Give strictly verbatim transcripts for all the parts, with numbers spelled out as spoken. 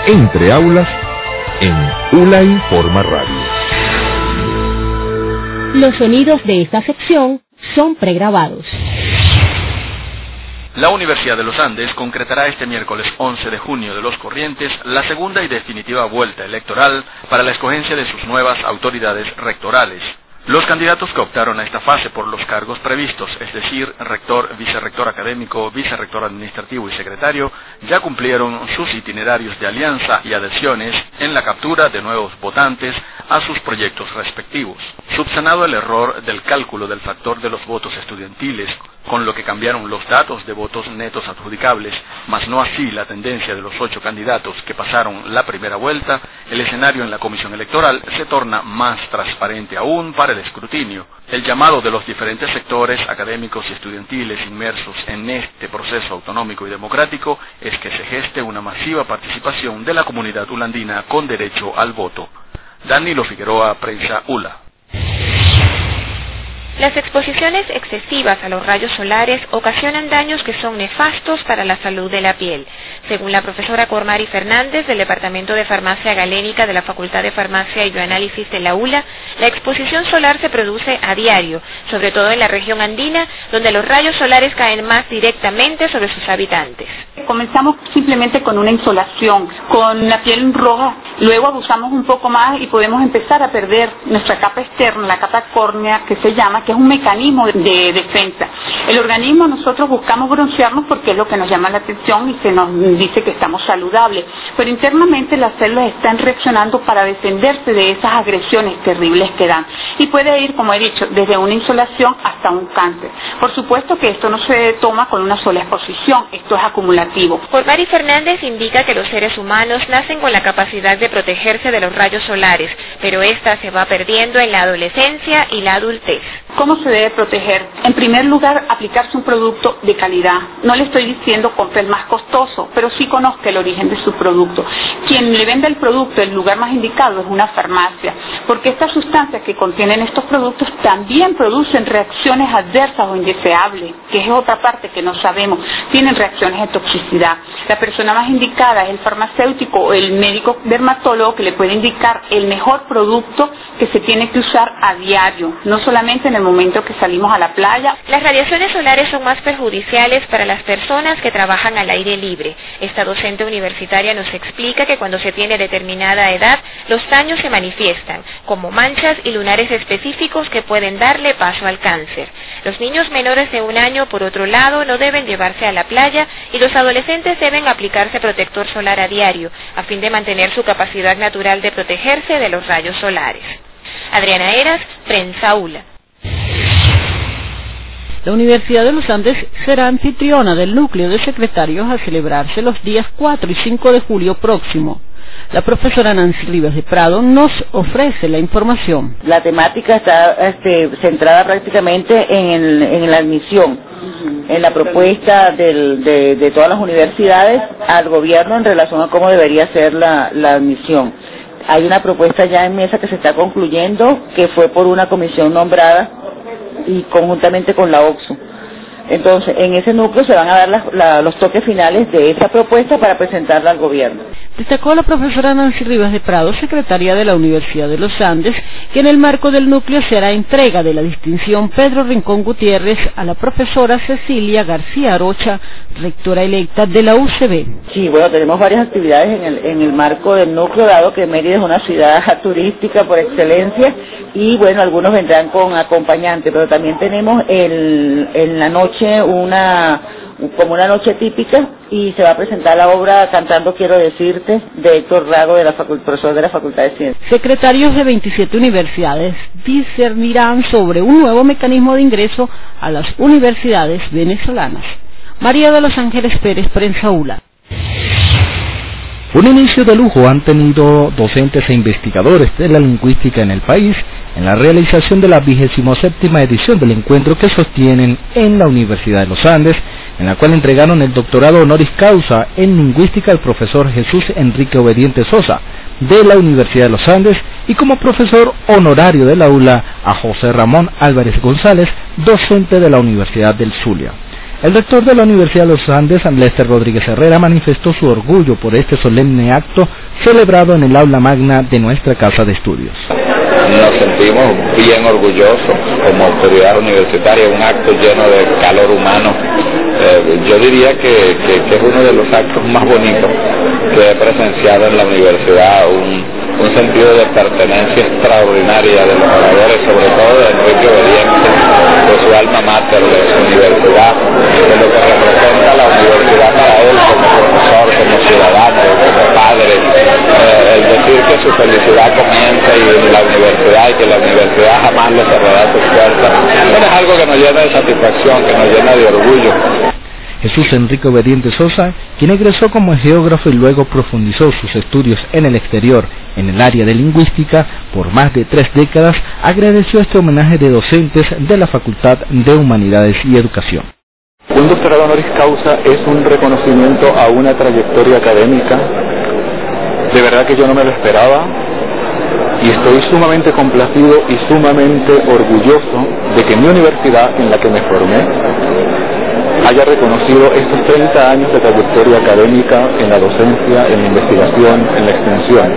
Entre Aulas en ULA Informa Radio. Los sonidos de esta sección son pregrabados. La Universidad de los Andes concretará este miércoles once de junio de los corrientes la segunda y definitiva vuelta electoral para la escogencia de sus nuevas autoridades rectorales. Los candidatos que optaron a esta fase por los cargos previstos, es decir, rector, vicerrector académico, vicerrector administrativo y secretario, ya cumplieron sus itinerarios de alianza y adhesiones en la captura de nuevos votantes a sus proyectos respectivos. Subsanado el error del cálculo del factor de los votos estudiantiles, con lo que cambiaron los datos de votos netos adjudicables, mas no así la tendencia de los ocho candidatos que pasaron la primera vuelta, el escenario en la comisión electoral se torna más transparente aún para el escrutinio. El llamado de los diferentes sectores académicos y estudiantiles inmersos en este proceso autonómico y democrático es que se geste una masiva participación de la comunidad ulandina con derecho al voto. Danilo Figueroa, Prensa ULA. Las exposiciones excesivas a los rayos solares ocasionan daños que son nefastos para la salud de la piel. Según la profesora Cormari Fernández del Departamento de Farmacia Galénica de la Facultad de Farmacia y Bioanálisis de la ULA, la exposición solar se produce a diario, sobre todo en la región andina, donde los rayos solares caen más directamente sobre sus habitantes. Comenzamos simplemente con una insolación, con la piel roja, luego abusamos un poco más y podemos empezar a perder nuestra capa externa, la capa córnea que se llama, que es un mecanismo de defensa. El organismo, nosotros buscamos broncearnos porque es lo que nos llama la atención y se nos dice que estamos saludables, pero internamente las células están reaccionando para defenderse de esas agresiones terribles que dan, y puede ir, como he dicho, desde una insolación hasta un cáncer. Por supuesto que esto no se toma con una sola exposición, esto es acumulativo. Cormari Fernández indica que los seres humanos nacen con la capacidad de protegerse de los rayos solares, pero esta se va perdiendo en la adolescencia y la adultez. ¿Cómo se debe proteger? En primer lugar, aplicarse un producto de calidad. No le estoy diciendo compre el más costoso, pero sí conozca el origen de su producto. Quien le vende el producto, el lugar más indicado es una farmacia, porque estas sustancias que contienen estos productos también producen reacciones adversas o indeseables, que es otra parte que no sabemos. Tienen reacciones de toxicidad. La persona más indicada es el farmacéutico o el médico dermatólogo, que le puede indicar el mejor producto que se tiene que usar a diario, no solamente en el momento que salimos a la playa. Las radiaciones solares son más perjudiciales para las personas que trabajan al aire libre. Esta docente universitaria nos explica que cuando se tiene determinada edad, los daños se manifiestan, como manchas y lunares específicos que pueden darle paso al cáncer. Los niños menores de un año, por otro lado, no deben llevarse a la playa, y los adolescentes deben aplicarse protector solar a diario, a fin de mantener su capacidad natural de protegerse de los rayos solares. Adriana Eras, Prensa ULA. La Universidad de los Andes será anfitriona del núcleo de secretarios a celebrarse los días cuatro y cinco de julio próximo. La profesora Nancy Rivas de Prado nos ofrece la información. La temática está este, centrada prácticamente en, el, en la admisión, en la propuesta del, de, de todas las universidades al gobierno en relación a cómo debería ser la, la admisión. Hay una propuesta ya en mesa que se está concluyendo, que fue por una comisión nombrada y conjuntamente con la OCSU. Entonces, en ese núcleo se van a dar la, la, los toques finales de esa propuesta para presentarla al gobierno. Destacó la profesora Nancy Rivas de Prado, secretaria de la Universidad de los Andes, que en el marco del núcleo se hará entrega de la distinción Pedro Rincón Gutiérrez a la profesora Cecilia García Arocha, rectora electa de la U C B. Sí, bueno, tenemos varias actividades en el, en el marco del núcleo, dado que Mérida es una ciudad turística por excelencia, y bueno, algunos vendrán con acompañante, pero también tenemos el, en la noche una como una noche típica, y se va a presentar la obra Cantando Quiero Decirte de Héctor Rago, de la facultad, profesor de la Facultad de Ciencias. Secretarios de veintisiete universidades discernirán sobre un nuevo mecanismo de ingreso a las universidades venezolanas. María de los Ángeles Pérez, Prensa ULA. Un inicio de lujo han tenido docentes e investigadores de la lingüística en el país en la realización de la vigésima séptima edición del encuentro que sostienen en la Universidad de los Andes, en la cual entregaron el doctorado honoris causa en lingüística al profesor Jesús Enrique Obediente Sosa, de la Universidad de los Andes, y como profesor honorario del aula a José Ramón Álvarez González, docente de la Universidad del Zulia. El rector de la Universidad de los Andes, Lester Rodríguez Herrera, manifestó su orgullo por este solemne acto celebrado en el aula magna de nuestra casa de estudios. Nos sentimos bien orgullosos como autoridad universitaria, un acto lleno de calor humano. Eh, yo diría que, que, que es uno de los actos más bonitos que he presenciado en la universidad, un, un sentido de pertenencia extraordinaria de los oradores, sobre todo de Enrique Obediente, de su alma mater, de su universidad, de lo que representa la universidad para él como profesor, como ciudadano, como padre, eh, el decir que su felicidad comienza y en la universidad y que la universidad jamás le cerrará sus puertas, bueno, es algo que nos llena de satisfacción, que nos llena de orgullo. Jesús Enrique Obediente Sosa, quien egresó como geógrafo y luego profundizó sus estudios en el exterior, en el área de lingüística, por más de tres décadas, agradeció este homenaje de docentes de la Facultad de Humanidades y Educación. Un doctorado honoris causa es un reconocimiento a una trayectoria académica. De verdad que yo no me lo esperaba y estoy sumamente complacido y sumamente orgulloso de que mi universidad, en la que me formé, haya reconocido estos treinta años de trayectoria académica en la docencia, en la investigación, en la extensión.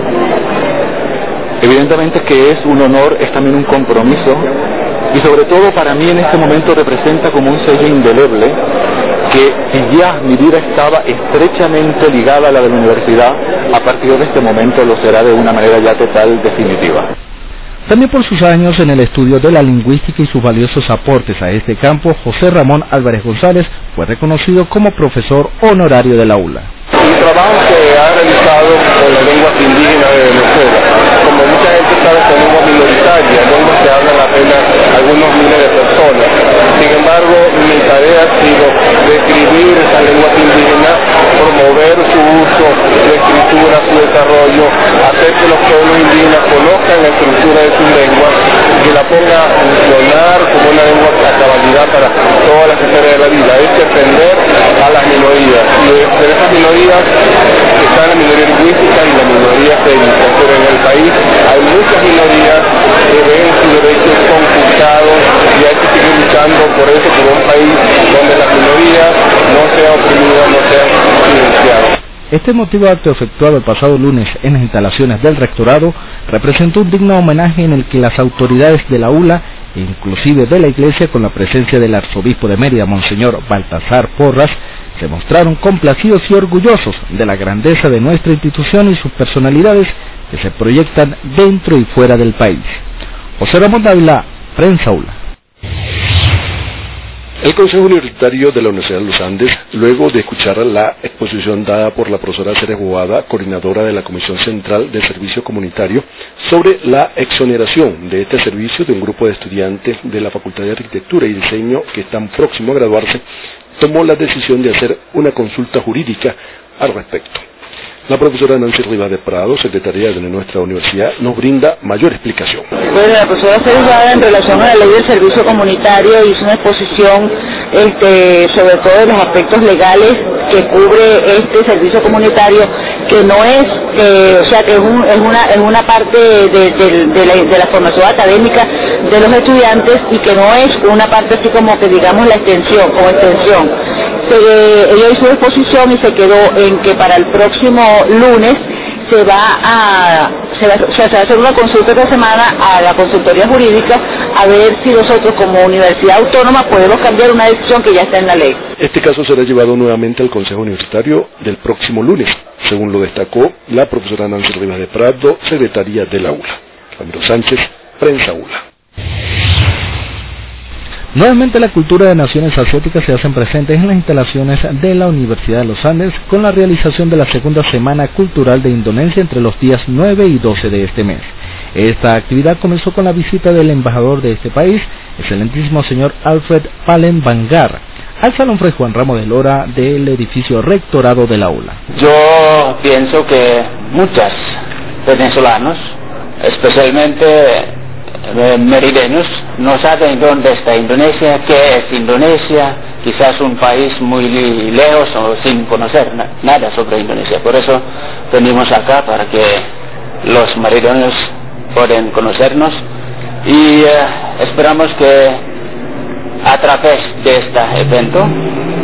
Evidentemente que es un honor, es también un compromiso, y sobre todo para mí en este momento representa como un sello indeleble que si ya mi vida estaba estrechamente ligada a la de la universidad, a partir de este momento lo será de una manera ya total, definitiva. También por sus años en el estudio de la lingüística y sus valiosos aportes a este campo, José Ramón Álvarez González fue reconocido como profesor honorario de la U L A. El trabajo que ha realizado con las lenguas indígenas de Venezuela, como mucha gente sabe, son lenguas minoritarias, lenguas que hablan apenas algunos miles de personas. Sin embargo, mi tarea ha sido describir esas lenguas indígenas, promover su uso, su escritura, su desarrollo, hacer que los pueblos indígenas conozcan la estructura de sus lenguas, que la ponga a funcionar como una lengua a cabalidad para todas las esferas de la vida, es defender a las minorías. Y de, de esas minorías está la minoría lingüística y la minoría técnica, pero en el país hay muchas minorías que ven sus derechos conculcados y hay que seguir luchando por eso, por un país donde las minorías no sean oprimidas, no sean silenciadas. Este emotivo acto efectuado el pasado lunes en las instalaciones del rectorado representó un digno homenaje en el que las autoridades de la U L A, e inclusive de la Iglesia, con la presencia del arzobispo de Mérida, Monseñor Baltasar Porras, se mostraron complacidos y orgullosos de la grandeza de nuestra institución y sus personalidades que se proyectan dentro y fuera del país. José Ramón Dávila, Prensa U L A. El Consejo Universitario de la Universidad de los Andes, luego de escuchar la exposición dada por la profesora Ceres Boada, coordinadora de la Comisión Central de Servicio Comunitario, sobre la exoneración de este servicio de un grupo de estudiantes de la Facultad de Arquitectura y Diseño que están próximos a graduarse, tomó la decisión de hacer una consulta jurídica al respecto. La profesora Nancy Rivas de Prado, secretaria de nuestra universidad, nos brinda mayor explicación. Bueno, la profesora Ceres Boada, en relación a la ley del servicio comunitario, hizo una exposición este, sobre todo de los aspectos legales que cubre este servicio comunitario, que no es, eh, o sea, que es, un, es, una, es una parte de, de, de, la, de la formación académica de los estudiantes y que no es una parte así como que digamos la extensión, como extensión. Se, ella hizo una exposición y se quedó en que para el próximo lunes se va a se va, o sea, se va a hacer una consulta esta semana a la consultoría jurídica a ver si nosotros como universidad autónoma podemos cambiar una decisión que ya está en la ley. Este caso será llevado nuevamente al Consejo Universitario del próximo lunes, según lo destacó la profesora Nancy Rivas de Prado, secretaria de la U L A. Ramiro Sánchez, Prensa U L A. Nuevamente la cultura de naciones asiáticas se hacen presentes en las instalaciones de la Universidad de los Andes con la realización de la segunda Semana Cultural de Indonesia entre los días nueve y doce de este mes. Esta actividad comenzó con la visita del embajador de este país, excelentísimo señor Alfred Palembanggar, al Salón Fray Juan Ramos de Lora del edificio rectorado de la U L A. Yo pienso que muchos venezolanos, especialmente merideños, no saben dónde está Indonesia, qué es Indonesia, quizás un país muy lejos o sin conocer na nada sobre Indonesia. Por eso venimos acá para que los merideños puedan conocernos y eh, esperamos que a través de este evento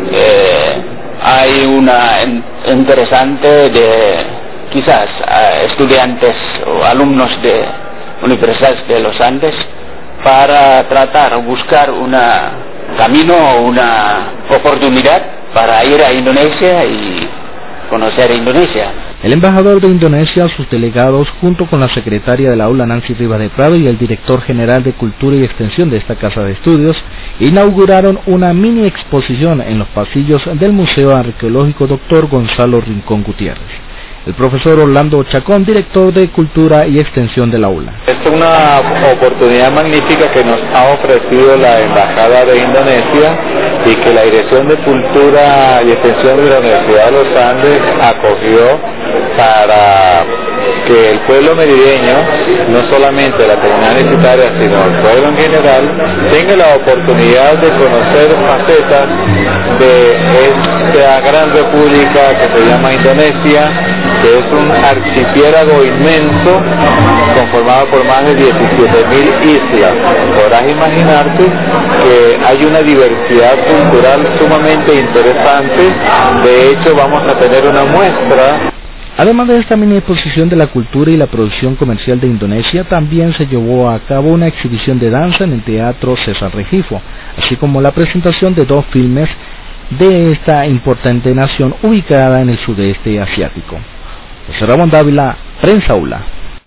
eh, hay una interesante de quizás estudiantes o alumnos de universidades de los Andes para tratar o buscar un camino o una oportunidad para ir a Indonesia y conocer Indonesia. El embajador de Indonesia, sus delegados, junto con la secretaria del aula Nancy Rivas de Prado y el director general de Cultura y Extensión de esta casa de estudios, inauguraron una mini exposición en los pasillos del Museo Arqueológico doctor Gonzalo Rincón Gutiérrez. El profesor Orlando Chacón, director de Cultura y Extensión del aula. Es una oportunidad magnífica que nos ha ofrecido la Embajada de Indonesia y que la Dirección de Cultura y Extensión de la Universidad de los Andes acogió para que el pueblo merideño, no solamente la comunidad universitaria, sino el pueblo en general, tenga la oportunidad de conocer facetas de esta gran república que se llama Indonesia, que es un archipiélago inmenso conformado por más de diecisiete mil islas. Podrás imaginarte que hay una diversidad cultural sumamente interesante. De hecho, vamos a tener una muestra. Además de esta mini exposición de la cultura y la producción comercial de Indonesia, también se llevó a cabo una exhibición de danza en el Teatro César Regifo, así como la presentación de dos filmes de esta importante nación ubicada en el sudeste asiático. José Ramón Dávila, Prensa ULA.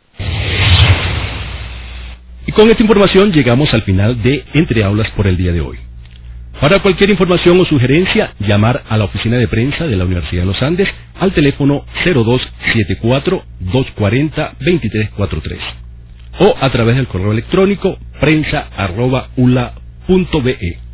Y con esta información llegamos al final de Entre Aulas por el día de hoy. Para cualquier información o sugerencia, llamar a la oficina de prensa de la Universidad de los Andes al teléfono cero dos siete cuatro, dos cuatro cero, dos tres cuatro tres o a través del correo electrónico prensa arroba ula punto be.